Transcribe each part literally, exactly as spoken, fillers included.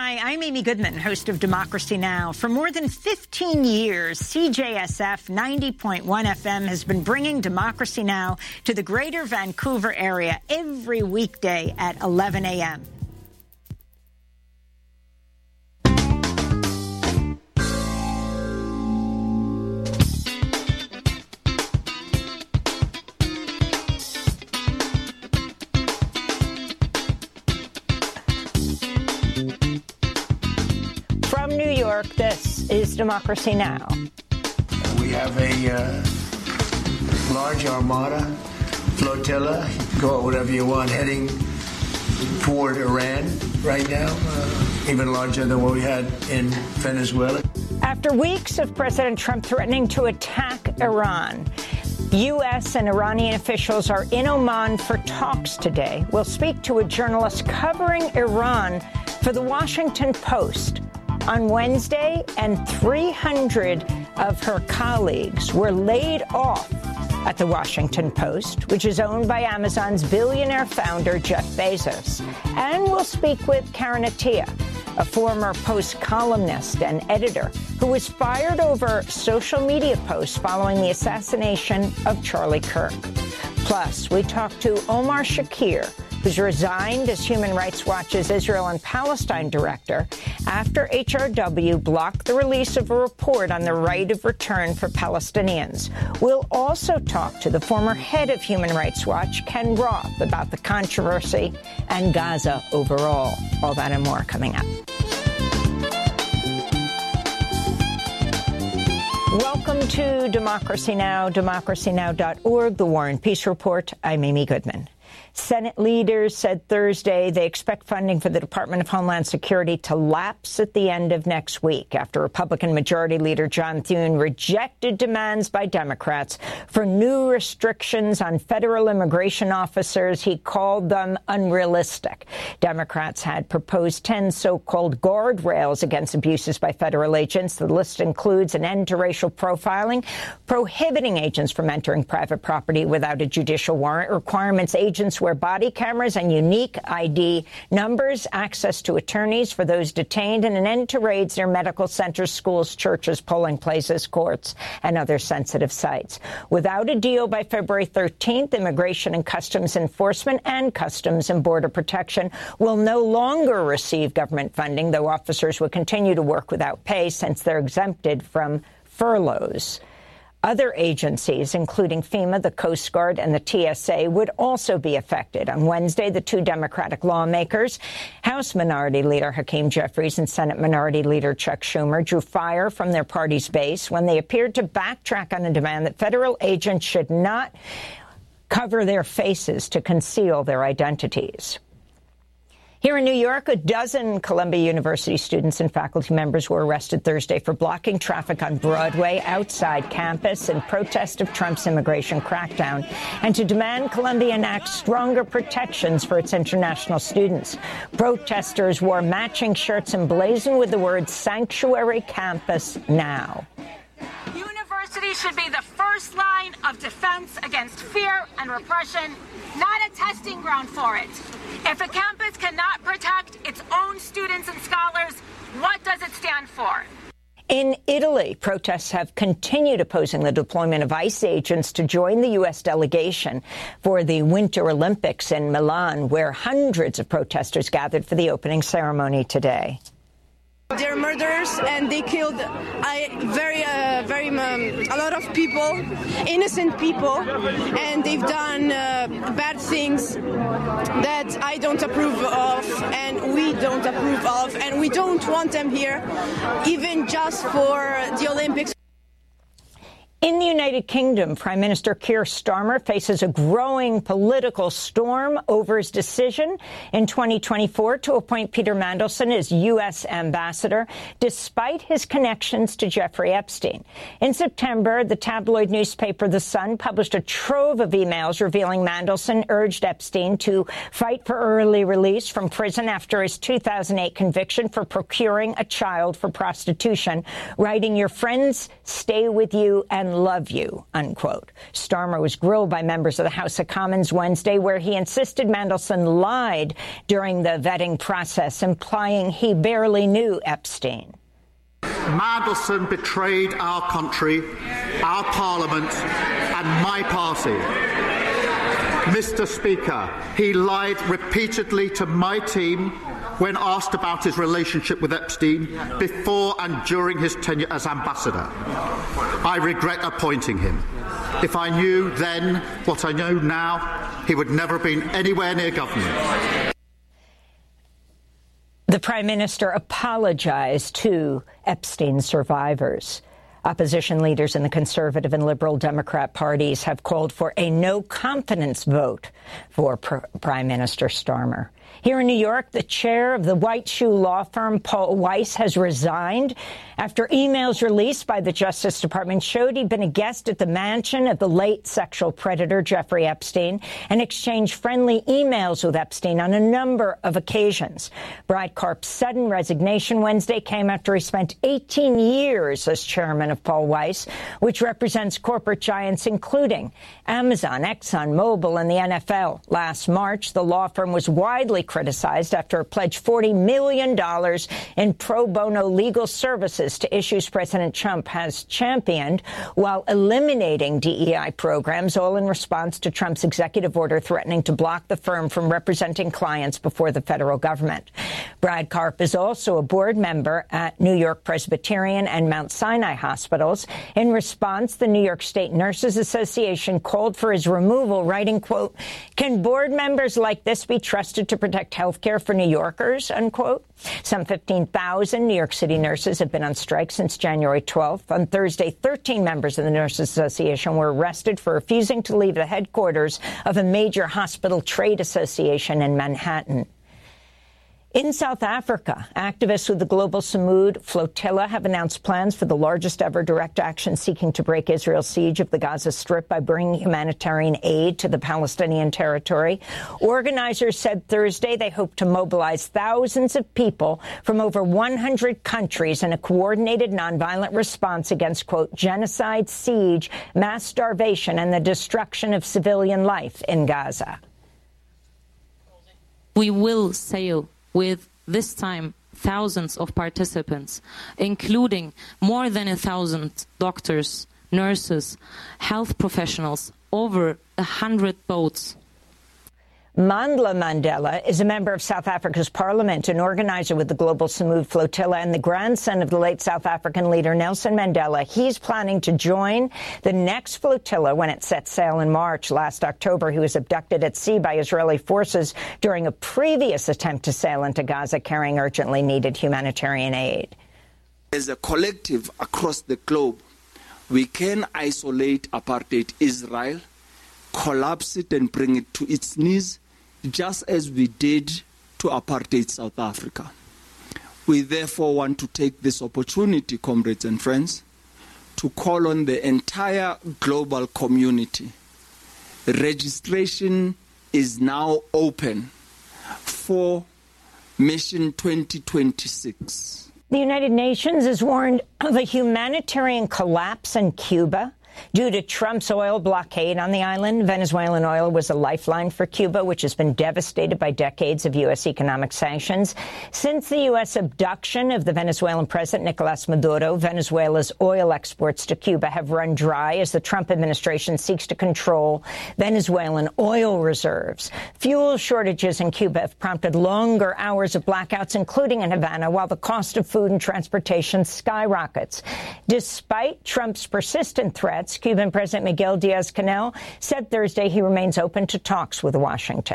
Hi, I'm Amy Goodman, host of Democracy Now! For more than fifteen years, C J S F ninety point one F M has been bringing Democracy Now! To the greater Vancouver area every weekday at eleven a m From New York, this is Democracy Now! We have a uh, large armada, flotilla, call it whatever you want, heading toward Iran right now, uh, even larger than what we had in Venezuela. After weeks of President Trump threatening to attack Iran, U S and Iranian officials are in Oman for talks today. We'll speak to a journalist covering Iran for The Washington Post. On Wednesday, and three hundred of her colleagues were laid off at The Washington Post, which is owned by Amazon's billionaire founder, Jeff Bezos. And we'll speak with Karen Attiah, a former Post columnist and editor who was fired over social media posts following the assassination of Charlie Kirk. Plus, we talk to Omar Shakir, who's resigned as Human Rights Watch's Israel and Palestine director after H R W blocked the release of a report on the right of return for Palestinians. We'll also talk to the former head of Human Rights Watch, Ken Roth, about the controversy and Gaza overall. All that and more coming up. Welcome to Democracy Now!, democracy now dot org, The War and Peace Report. I'm Amy Goodman. Senate leaders said Thursday they expect funding for the Department of Homeland Security to lapse at the end of next week after Republican Majority Leader John Thune rejected demands by Democrats for new restrictions on federal immigration officers. He called them unrealistic. Democrats had proposed ten so-called guardrails against abuses by federal agents. The list includes an end to racial profiling, prohibiting agents from entering private property without a judicial warrant, requirements agents wear body cameras and unique I D numbers, access to attorneys for those detained, and an end to raids near medical centers, schools, churches, polling places, courts, and other sensitive sites. Without a deal by February thirteenth, Immigration and Customs Enforcement and Customs and Border Protection will no longer receive government funding, though officers will continue to work without pay since they're exempted from furloughs. Other agencies, including FEMA, the Coast Guard, and the T S A, would also be affected. On Wednesday, the two Democratic lawmakers, House Minority Leader Hakeem Jeffries and Senate Minority Leader Chuck Schumer, drew fire from their party's base when they appeared to backtrack on a demand that federal agents should not cover their faces to conceal their identities. Here in New York, a dozen Columbia University students and faculty members were arrested Thursday for blocking traffic on Broadway outside campus in protest of Trump's immigration crackdown and to demand Columbia enact stronger protections for its international students. Protesters wore matching shirts emblazoned with the words "Sanctuary Campus Now." University should be the first line of defense against fear and repression, not a testing ground for it. If a campus cannot protect its own students and scholars, what does it stand for? In Italy, protests have continued opposing the deployment of ICE agents to join the U S delegation for the Winter Olympics in Milan, where hundreds of protesters gathered for the opening ceremony today. They're murderers, and they killed I, very, uh, very um, a lot of people, innocent people, and they've done uh, bad things that I don't approve of, and we don't approve of, and we don't want them here, even just for the Olympics. In the United Kingdom, Prime Minister Keir Starmer faces a growing political storm over his decision in twenty twenty-four to appoint Peter Mandelson as U S ambassador, despite his connections to Jeffrey Epstein. In September, the tabloid newspaper The Sun published a trove of emails revealing Mandelson urged Epstein to fight for early release from prison after his two thousand eight conviction for procuring a child for prostitution, writing, "Your friends stay with you and and love you, unquote. Starmer was grilled by members of the House of Commons Wednesday, where he insisted Mandelson lied during the vetting process, implying he barely knew Epstein. Mandelson betrayed our country, our parliament, and my party. Mister Speaker, he lied repeatedly to my team when asked about his relationship with Epstein before and during his tenure as ambassador. I regret appointing him. If I knew then what I know now, he would never have been anywhere near government. The Prime Minister apologized to Epstein survivors. Opposition leaders in the Conservative and Liberal Democrat parties have called for a no-confidence vote for Pr- Prime Minister Starmer. Here in New York, the chair of the White Shoe law firm, Paul Weiss, has resigned after emails released by the Justice Department showed he'd been a guest at the mansion of the late sexual predator Jeffrey Epstein and exchanged friendly emails with Epstein on a number of occasions. Brad Karp's sudden resignation Wednesday came after he spent eighteen years as chairman of Paul Weiss, which represents corporate giants including Amazon, ExxonMobil, and the N F L. Last March, the law firm was widely criticized after it pledged forty million dollars in pro bono legal services to issues President Trump has championed while eliminating D E I programs, all in response to Trump's executive order threatening to block the firm from representing clients before the federal government. Brad Karp is also a board member at New York Presbyterian and Mount Sinai hospitals. In response, the New York State Nurses Association called for his removal, writing, quote, "Can board members like this be trusted to protect health care for New Yorkers?" Unquote. Some fifteen thousand New York City nurses have been on strike since January twelfth. On Thursday, thirteen members of the Nurses Association were arrested for refusing to leave the headquarters of a major hospital trade association in Manhattan. In South Africa, activists with the Global Samud Flotilla have announced plans for the largest ever direct action seeking to break Israel's siege of the Gaza Strip by bringing humanitarian aid to the Palestinian territory. Organizers said Thursday they hope to mobilize thousands of people from over one hundred countries in a coordinated nonviolent response against, quote, genocide, siege, mass starvation, and the destruction of civilian life in Gaza. We will sail with, this time, thousands of participants, including more than a thousand doctors, nurses, health professionals, over a hundred boats. Mandla Mandela is a member of South Africa's parliament, an organizer with the Global Samud Flotilla, and the grandson of the late South African leader Nelson Mandela. He's planning to join the next flotilla when it sets sail in March. Last October, he was abducted at sea by Israeli forces during a previous attempt to sail into Gaza carrying urgently needed humanitarian aid. As a collective across the globe, we can isolate apartheid Israel, collapse it and bring it to its knees, just as we did to apartheid South Africa. We therefore want to take this opportunity, comrades and friends, to call on the entire global community. Registration is now open for Mission twenty twenty-six. The United Nations has warned of a humanitarian collapse in Cuba due to Trump's oil blockade on the island. Venezuelan oil was a lifeline for Cuba, which has been devastated by decades of U S economic sanctions. Since the U S abduction of the Venezuelan president, Nicolas Maduro, Venezuela's oil exports to Cuba have run dry as the Trump administration seeks to control Venezuelan oil reserves. Fuel shortages in Cuba have prompted longer hours of blackouts, including in Havana, while the cost of food and transportation skyrockets. Despite Trump's persistent threats, Cuban President Miguel Diaz-Canel said Thursday he remains open to talks with Washington.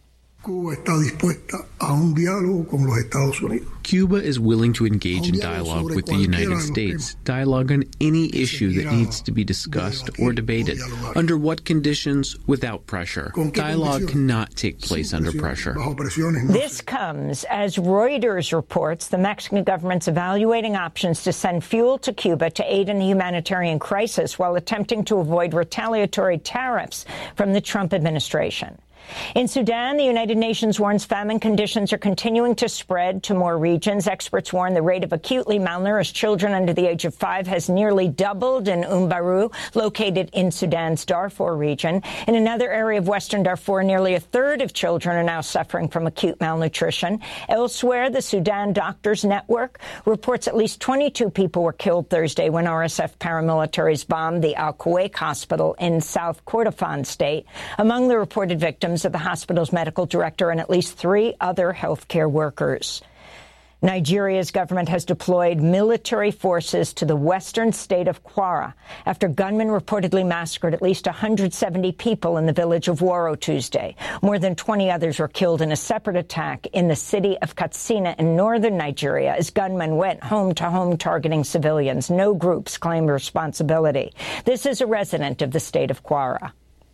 Cuba is willing to engage in dialogue with the United States, dialogue on any issue that needs to be discussed or debated. Under what conditions? Without pressure. Dialogue cannot take place under pressure. This comes as Reuters reports the Mexican government's evaluating options to send fuel to Cuba to aid in the humanitarian crisis while attempting to avoid retaliatory tariffs from the Trump administration. In Sudan, the United Nations warns famine conditions are continuing to spread to more regions. Experts warn the rate of acutely malnourished children under the age of five has nearly doubled in Umbaru, located in Sudan's Darfur region. In another area of western Darfur, nearly a third of children are now suffering from acute malnutrition. Elsewhere, the Sudan Doctors Network reports at least twenty-two people were killed Thursday when R S F paramilitaries bombed the Al-Kuwait hospital in South Kordofan state. Among the reported victims of the hospital's medical director and at least three other healthcare workers. Nigeria's government has deployed military forces to the western state of Kwara after gunmen reportedly massacred at least one hundred seventy people in the village of Woro Tuesday. More than twenty others were killed in a separate attack in the city of Katsina in northern Nigeria as gunmen went home to home targeting civilians. No groups claimed responsibility. This is a resident of the state of Kwara.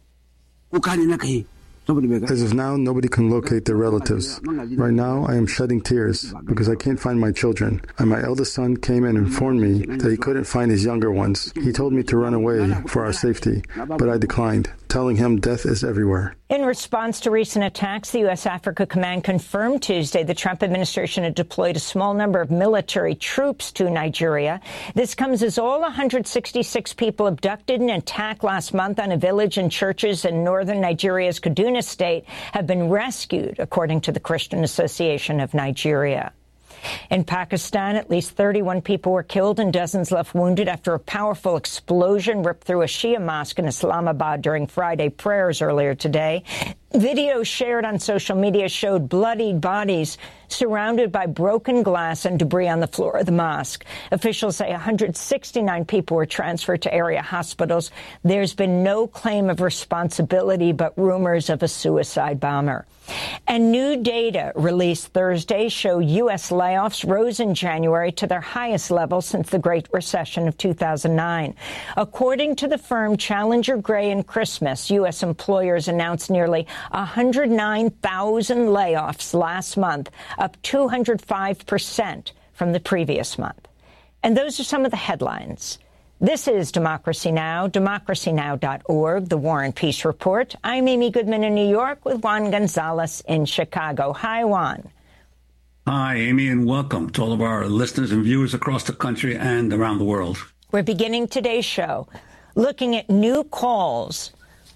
As of now, nobody can locate their relatives. Right now, I am shedding tears because I can't find my children. And my eldest son came and informed me that he couldn't find his younger ones. He told me to run away for our safety, but I declined, telling him death is everywhere. In response to recent attacks, the U S Africa Command confirmed Tuesday the Trump administration had deployed a small number of military troops to Nigeria. This comes as all one hundred sixty-six people abducted in an attack last month on a village and churches in northern Nigeria's Kaduna state have been rescued, according to the Christian Association of Nigeria. In Pakistan, at least thirty-one people were killed and dozens left wounded after a powerful explosion ripped through a Shia mosque in Islamabad during Friday prayers earlier today. Videos shared on social media showed bloodied bodies surrounded by broken glass and debris on the floor of the mosque. Officials say one hundred sixty-nine people were transferred to area hospitals. There's been no claim of responsibility, but rumors of a suicide bomber. And new data released Thursday show U S layoffs rose in January to their highest level since the Great Recession of two thousand nine. According to the firm Challenger Gray and Christmas, U S employers announced nearly one hundred nine thousand layoffs last month, up two hundred five percent from the previous month. And those are some of the headlines. This is Democracy Now!, democracy now dot org, the War and Peace Report. I'm Amy Goodman in New York with Juan Gonzalez in Chicago. Hi, Juan. Hi, Amy, and welcome to all of our listeners and viewers across the country and around the world. We're beginning today's show looking at new calls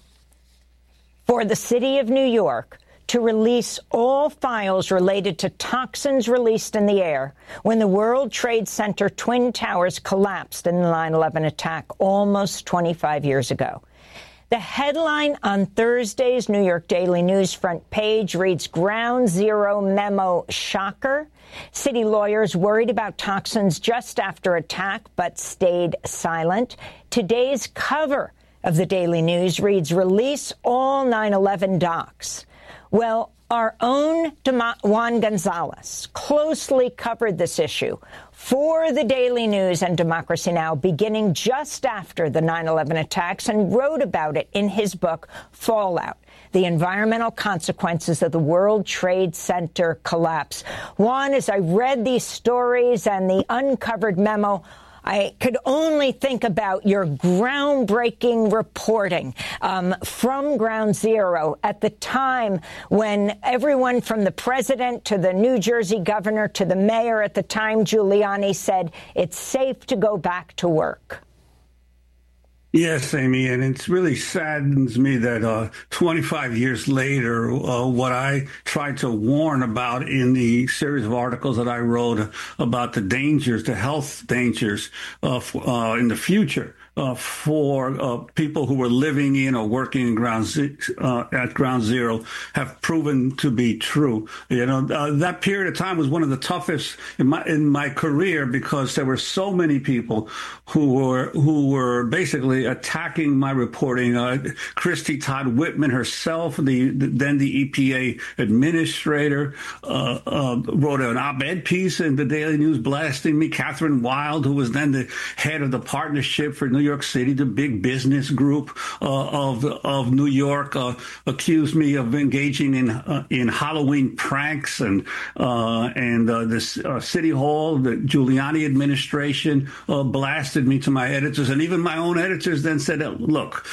for the city of New York to release all files related to toxins released in the air when the World Trade Center Twin Towers collapsed in the nine eleven attack almost twenty-five years ago. The headline on Thursday's New York Daily News front page reads, Ground Zero Memo Shocker. City lawyers worried about toxins just after attack but stayed silent. Today's cover of the Daily News reads, Release all nine eleven docs. Well, our own Juan Gonzalez closely covered this issue for the Daily News and Democracy Now! Beginning just after the nine eleven attacks and wrote about it in his book, Fallout, the environmental consequences of the World Trade Center collapse. Juan, as I read these stories and the uncovered memo, I could only think about your groundbreaking reporting um, from Ground Zero at the time when everyone from the president to the New Jersey governor to the mayor at the time, Giuliani, said it's safe to go back to work. Yes, Amy, and it really saddens me that uh, twenty-five years later, uh, what I tried to warn about in the series of articles that I wrote about the dangers, the health dangers uh, f- uh, in the future uh, for uh, people who were living in or working in ground z- uh, at Ground Zero have proven to be true. You know, uh, that period of time was one of the toughest in my in my career because there were so many people who were who were basically attacking my reporting. Uh, Christy Todd Whitman herself, the, the then the E P A administrator, uh, uh, wrote an op-ed piece in the Daily News blasting me. Catherine Wild, who was then the head of the Partnership for New York City, the big business group uh, of of New York, uh, accused me of engaging in uh, in Halloween pranks, and uh, and uh, this uh, City Hall, the Giuliani administration uh, blasted me to my editors, and even my own editors then said, look,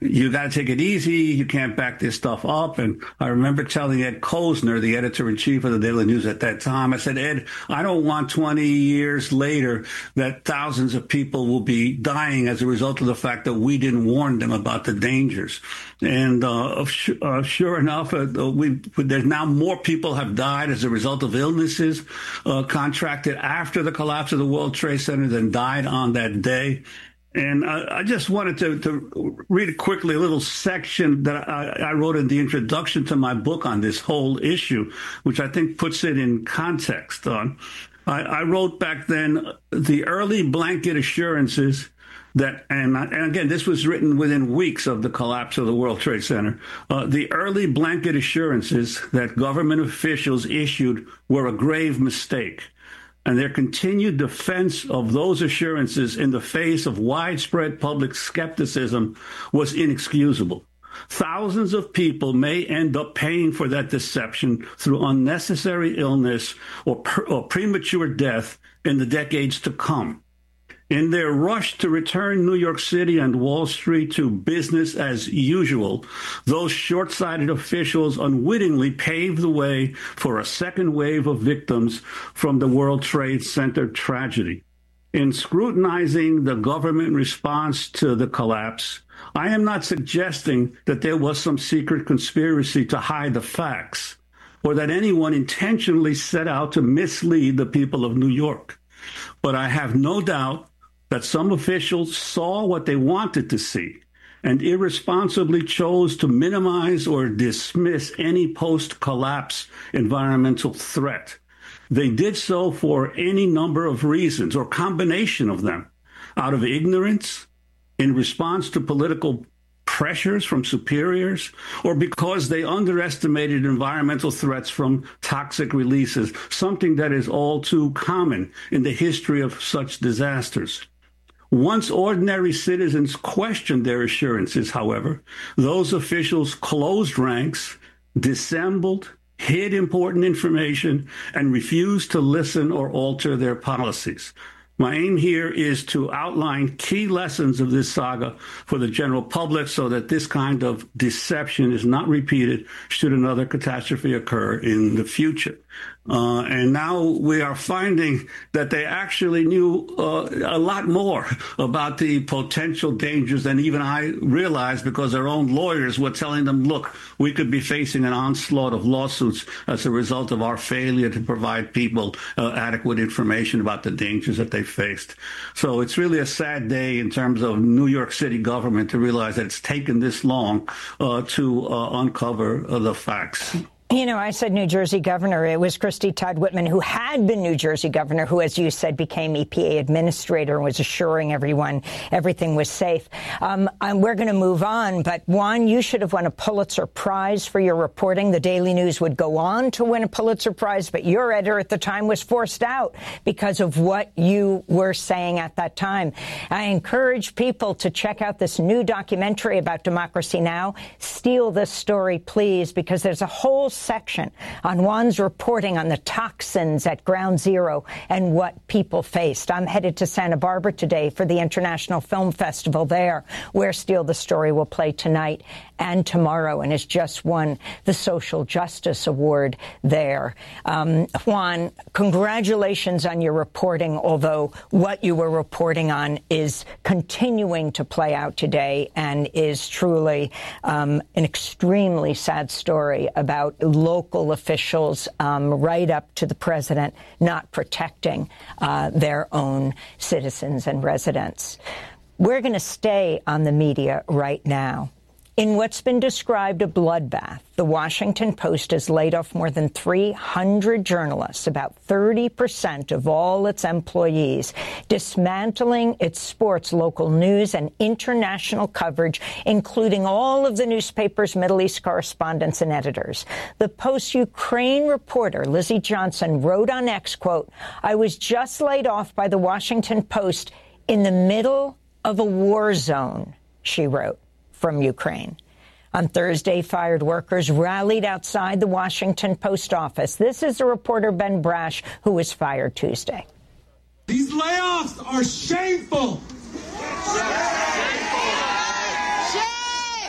you got to take it easy. You can't back this stuff up. And I remember telling Ed Kozner, the editor-in-chief of the Daily News at that time, I said, Ed, I don't want twenty years later that thousands of people will be dying as a result of the fact that we didn't warn them about the dangers. And uh, uh, sure enough, uh, we, there's now more people have died as a result of illnesses uh, contracted after the collapse of the World Trade Center than died on that day. And I, I just wanted to, to read quickly a little section that I, I wrote in the introduction to my book on this whole issue, which I think puts it in context. Uh, I, I wrote back then, the early blanket assurances that, and, and again, this was written within weeks of the collapse of the World Trade Center, uh, the early blanket assurances that government officials issued were a grave mistake. And their continued defense of those assurances in the face of widespread public skepticism was inexcusable. Thousands of people may end up paying for that deception through unnecessary illness or, per- or premature death in the decades to come. In their rush to return New York City and Wall Street to business as usual, those short-sighted officials unwittingly paved the way for a second wave of victims from the World Trade Center tragedy. In scrutinizing the government response to the collapse, I am not suggesting that there was some secret conspiracy to hide the facts, or that anyone intentionally set out to mislead the people of New York. But I have no doubt that some officials saw what they wanted to see and irresponsibly chose to minimize or dismiss any post-collapse environmental threat. They did so for any number of reasons, or combination of them, out of ignorance, in response to political pressures from superiors, or because they underestimated environmental threats from toxic releases, something that is all too common in the history of such disasters. Once ordinary citizens questioned their assurances, however, those officials closed ranks, dissembled, hid important information, and refused to listen or alter their policies. My aim here is to outline key lessons of this saga for the general public so that this kind of deception is not repeated should another catastrophe occur in the future. Uh, and now we are finding that they actually knew uh, a lot more about the potential dangers than even I realized, because their own lawyers were telling them, look, we could be facing an onslaught of lawsuits as a result of our failure to provide people uh, adequate information about the dangers that they faced. So it's really a sad day in terms of New York City government to realize that it's taken this long uh, to uh, uncover uh, the facts. You know, I said New Jersey governor. It was Christie Todd Whitman, who had been New Jersey governor, who, as you said, became E P A administrator and was assuring everyone everything was safe. Um, and we're going to move on. But, Juan, you should have won a Pulitzer Prize for your reporting. The Daily News would go on to win a Pulitzer Prize, but your editor at the time was forced out because of what you were saying at that time. I encourage people to check out this new documentary about Democracy Now! Steal this story, please, because there's a whole section on Juan's reporting on the toxins at Ground Zero and what people faced. I'm headed to Santa Barbara today for the International Film Festival there, where Steal the Story will play tonight and tomorrow, and has just won the Social Justice Award there. Um, Juan, congratulations on your reporting, although what you were reporting on is continuing to play out today and is truly um, an extremely sad story about local officials um, right up to the president not protecting uh, their own citizens and residents. We're going to stay on the media right now. In what's been described a bloodbath, the Washington Post has laid off more than three hundred journalists, about thirty percent of all its employees, dismantling its sports, local news, and international coverage, including all of the newspaper's Middle East correspondents and editors. The Post's Ukraine reporter, Lizzie Johnson, wrote on X, quote, "I was just laid off by the Washington Post in the middle of a war zone," she wrote. From Ukraine. On Thursday, fired workers rallied outside the Washington Post office. This is the reporter Ben Brash, who was fired Tuesday. These layoffs are shameful.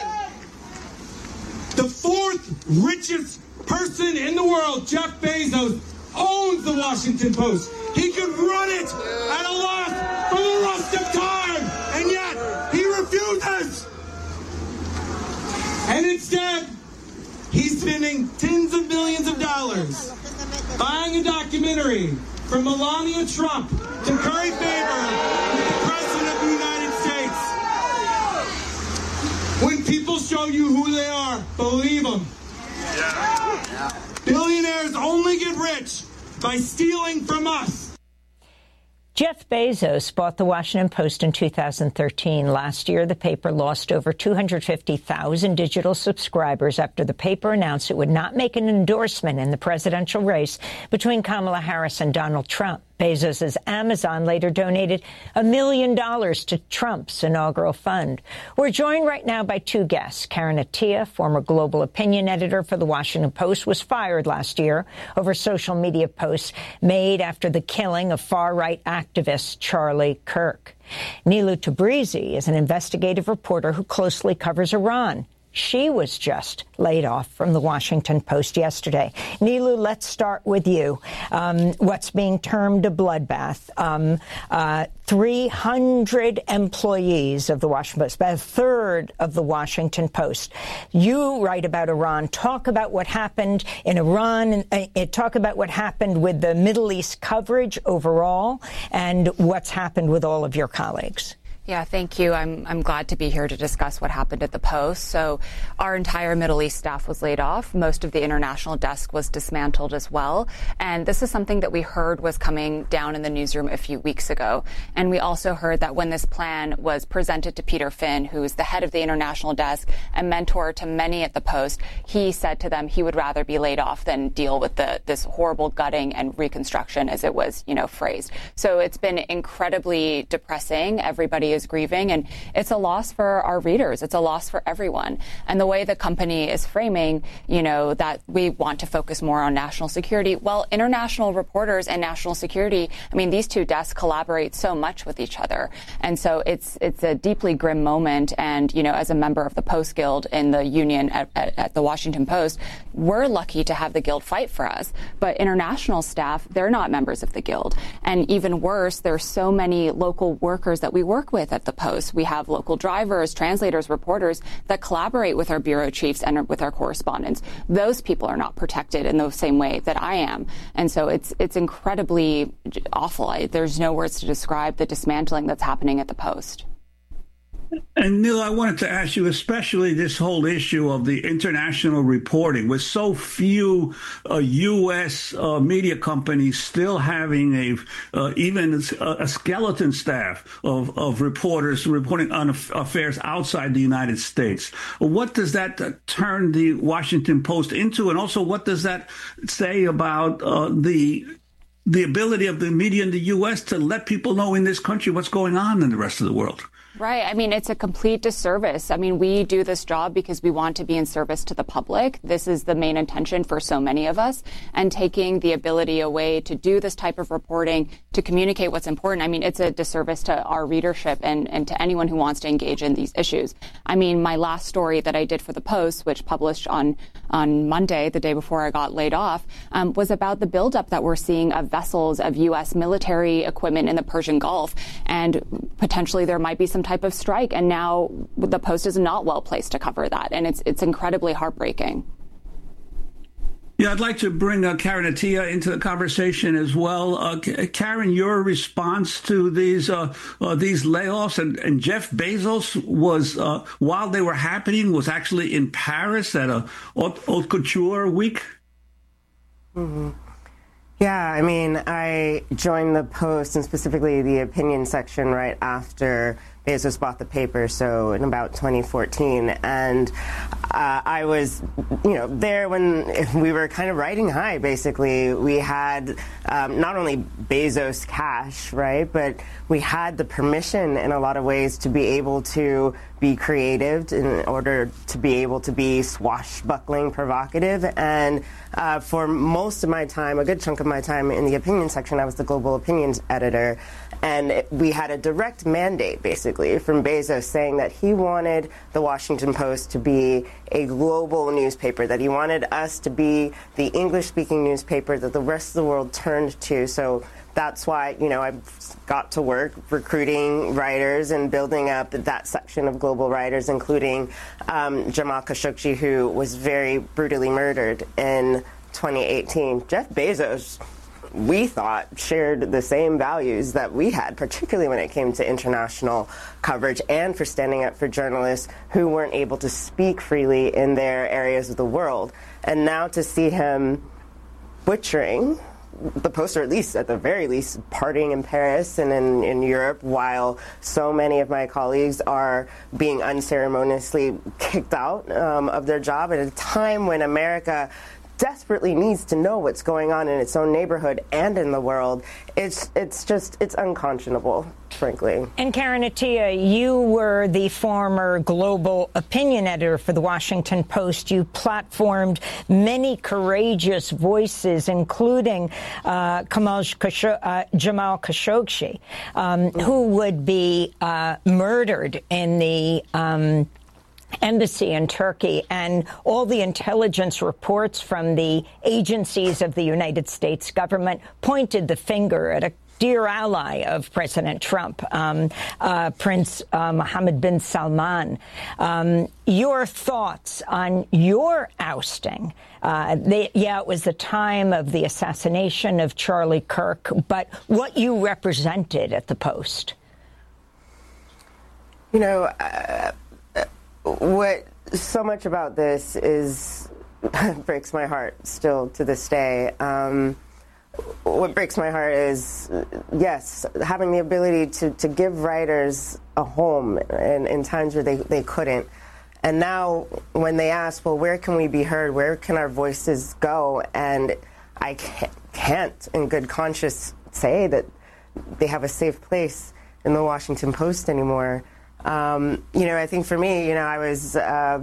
The fourth richest person in the world, Jeff Bezos, owns the Washington Post. He could run it at a loss for the rest of time, and yet he refuses. And instead, he's spending tens of millions of dollars buying a documentary from Melania Trump to curry favor with the President of the United States. When people show you who they are, believe them. Yeah. Billionaires only get rich by stealing from us. Jeff Bezos bought the Washington Post in two thousand thirteen. Last year, the paper lost over two hundred fifty thousand digital subscribers after the paper announced it would not make an endorsement in the presidential race between Kamala Harris and Donald Trump. Bezos' Amazon later donated a million dollars to Trump's inaugural fund. We're joined right now by two guests. Karen Attiah, former global opinion editor for The Washington Post, was fired last year over social media posts made after the killing of far-right activist Charlie Kirk. Nilu Tabrizi is an investigative reporter who closely covers Iran. She was just laid off from The Washington Post yesterday. Nilu, let's start with you. Um, what's being termed a bloodbath. Um, uh, three hundred employees of The Washington Post, about a third of The Washington Post. You write about Iran. Talk about what happened in Iran. And uh, talk about what happened with the Middle East coverage overall and what's happened with all of your colleagues. Yeah, thank you. I'm I'm glad to be here to discuss what happened at the Post. So our entire Middle East staff was laid off. Most of the international desk was dismantled as well. And this is something that we heard was coming down in the newsroom a few weeks ago. And we also heard that when this plan was presented to Peter Finn, who is the head of the international desk and mentor to many at the Post, he said to them he would rather be laid off than deal with the this horrible gutting and reconstruction, as it was, you know, phrased. So it's been incredibly depressing. Everybody is grieving, and it's a loss for our readers. It's a loss for everyone. And the way the company is framing, you know, that we want to focus more on national security. Well, international reporters and national security, I mean, these two desks collaborate so much with each other. And so it's it's a deeply grim moment. And, you know, as a member of the Post Guild in the union at, at, at the Washington Post, we're lucky to have the Guild fight for us. But international staff, they're not members of the Guild. And even worse, there's so many local workers that we work with at the Post. We have local drivers, translators, reporters that collaborate with our bureau chiefs and with our correspondents. Those people are not protected in the same way that I am. And so it's it's incredibly awful. I, there's no words to describe the dismantling that's happening at the Post. And Neil, I wanted to ask you, especially this whole issue of the international reporting, with so few uh, U S uh, media companies still having a uh, even a, a skeleton staff of, of reporters reporting on aff- affairs outside the United States. What does that uh, turn the Washington Post into? And also, what does that say about uh, the the ability of the media in the U S to let people know in this country what's going on in the rest of the world? Right. I mean, it's a complete disservice. I mean, we do this job because we want to be in service to the public. This is the main intention for so many of us. And taking the ability away to do this type of reporting, to communicate what's important, I mean, it's a disservice to our readership and, and to anyone who wants to engage in these issues. I mean, my last story that I did for the Post, which published on, on Monday, the day before I got laid off, um, was about the buildup that we're seeing of vessels of U S military equipment in the Persian Gulf. And potentially there might be some type of strike, and now the Post is not well placed to cover that, and it's it's incredibly heartbreaking. Yeah, I'd like to bring uh, Karen Attiah into the conversation as well. Uh, Karen, your response to these uh, uh, these layoffs, and, and Jeff Bezos was, uh, while they were happening, was actually in Paris at a haute, haute couture week. Mm-hmm. Yeah, I mean, I joined the Post, and specifically the opinion section, right after Bezos bought the paper, so in about twenty fourteen. And uh, I was, you know, there when we were kind of riding high, basically. We had um, not only Bezos cash, right, but we had the permission in a lot of ways to be able to be creative in order to be able to be swashbuckling, provocative. And uh, for most of my time, a good chunk of my time in the opinion section, I was the global opinions editor. And we had a direct mandate, basically, specifically from Bezos saying that he wanted the Washington Post to be a global newspaper, that he wanted us to be the English-speaking newspaper that the rest of the world turned to. So that's why, you know, I got to work recruiting writers and building up that section of global writers, including um, Jamal Khashoggi, who was very brutally murdered in twenty eighteen. Jeff Bezos, we thought, shared the same values that we had, particularly when it came to international coverage and for standing up for journalists who weren't able to speak freely in their areas of the world. And now to see him butchering the Post, or at least, at the very least, partying in Paris and in, in Europe, while so many of my colleagues are being unceremoniously kicked out um, of their job at a time when America desperately needs to know what's going on in its own neighborhood and in the world. It's it's just, it's unconscionable, frankly. And Karen Attiah, you were the former global opinion editor for the Washington Post. You platformed many courageous voices, including uh, Kamal Khashoggi, uh, Jamal Khashoggi, um, who would be uh, murdered in the um, embassy in Turkey, and all the intelligence reports from the agencies of the United States government pointed the finger at a dear ally of President Trump, um, uh, Prince uh, Mohammed bin Salman. Um, your thoughts on your ousting? Uh, they, yeah, it was the time of the assassination of Charlie Kirk, but what you represented at the Post? You know, uh, what so much about this is breaks my heart still to this day. Um, what breaks my heart is, yes, having the ability to, to give writers a home in, in times where they, they couldn't. And now when they ask, well, where can we be heard? Where can our voices go? And I can't, can't in good conscience say that they have a safe place in the Washington Post anymore. Um, you know, I think for me, you know, I was uh,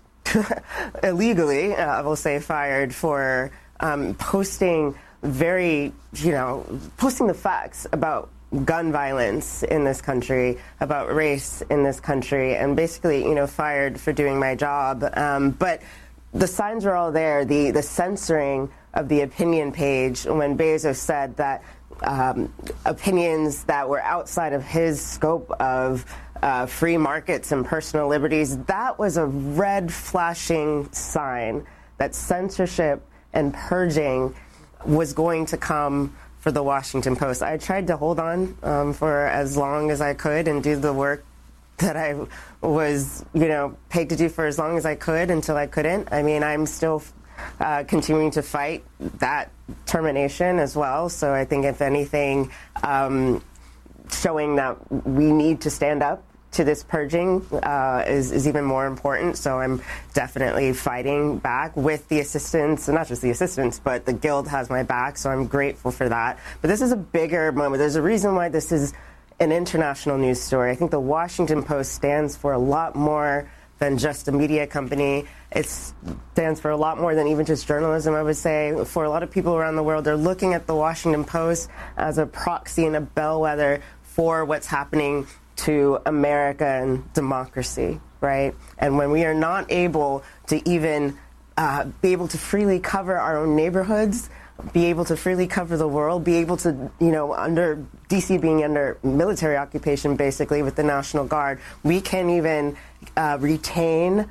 illegally, uh, I will say, fired for um, posting very, you know, posting the facts about gun violence in this country, about race in this country, and basically, you know, fired for doing my job. Um, but the signs were all there. The, the censoring of the opinion page when Bezos said that um, opinions that were outside of his scope of Uh, free markets and personal liberties, that was a red flashing sign that censorship and purging was going to come for the Washington Post. I tried to hold on um, for as long as I could and do the work that I was, you know, paid to do for as long as I could until I couldn't. I mean, I'm still uh, continuing to fight that termination as well. So I think, if anything, um, showing that we need to stand up to this purging uh, is, is even more important. So I'm definitely fighting back with the assistance, and not just the assistance, but the Guild has my back, so I'm grateful for that. But this is a bigger moment. There's a reason why this is an international news story. I think the Washington Post stands for a lot more than just a media company. It stands for a lot more than even just journalism, I would say. For a lot of people around the world, they're looking at the Washington Post as a proxy and a bellwether for what's happening to America and democracy, right? And when we are not able to even uh, be able to freely cover our own neighborhoods, be able to freely cover the world, be able to, you know, under D C being under military occupation, basically, with the National Guard, we can even uh, retain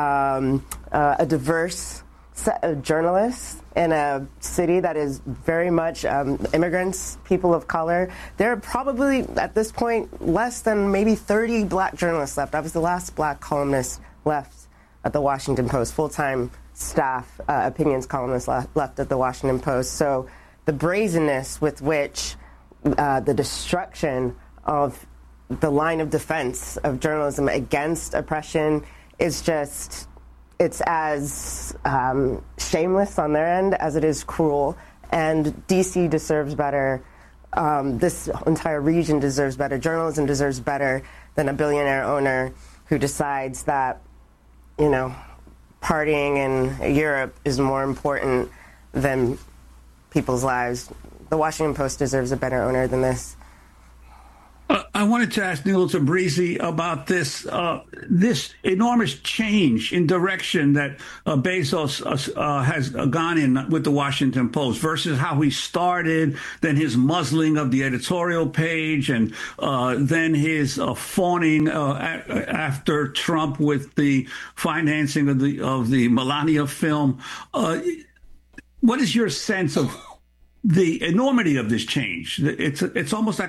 um, uh, a diverse set of journalists in a city that is very much um, immigrants, people of color. There are probably, at this point, less than maybe thirty black journalists left. I was the last black columnist left at the Washington Post, full-time staff uh, opinions columnist left, left at the Washington Post. So the brazenness with which uh, the destruction of the line of defense of journalism against oppression is just, it's as um, shameless on their end as it is cruel. And D C deserves better. Um, this entire region deserves better. Journalism deserves better than a billionaire owner who decides that, you know, partying in Europe is more important than people's lives. The Washington Post deserves a better owner than this. Uh, I wanted to ask Neil Tabrizi about this uh, this enormous change in direction that uh, Bezos uh, has gone in with the Washington Post versus how he started, then his muzzling of the editorial page, and uh, then his uh, fawning uh, a- after Trump with the financing of the of the Melania film. Uh, what is your sense of the enormity of this change? It's it's almost like